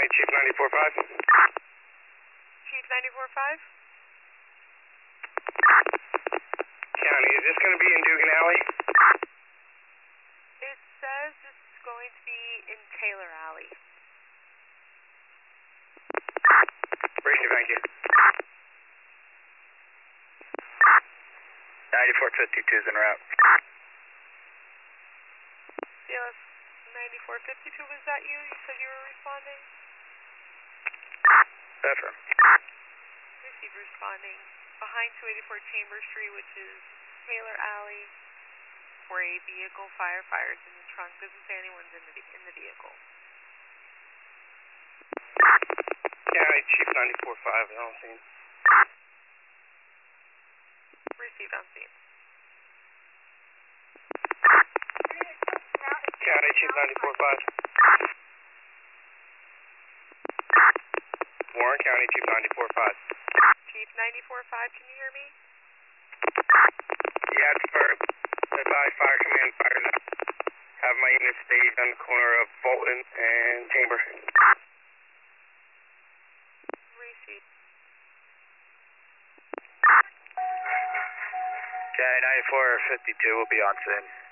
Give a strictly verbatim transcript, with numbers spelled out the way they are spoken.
County, Chief ninety-four five. Chief ninety-four five? County, is this going to be in Dugan Alley? It says it's going to be in Taylor Alley. Briefly, thank you. ninety-four fifty-two is en route. C L S ninety-four fifty-two, was that you? You said you were responding? Affirm. Receive responding. Behind two eighty-four Chamber Street, which is Taylor Alley, for a vehicle, firefighters in the trunk. Doesn't say anyone's in the, in the vehicle. County, Chief ninety-four five, I don't see him. Received on scene. County, Chief ninety-four five. Warren County, Chief ninety-four five. Chief ninety-four five, can you hear me? Yeah, it's for advise fire command fire now. Have my unit staged on the corner of Fulton and Chamber. Received. County ninety-four fifty-two will be on scene.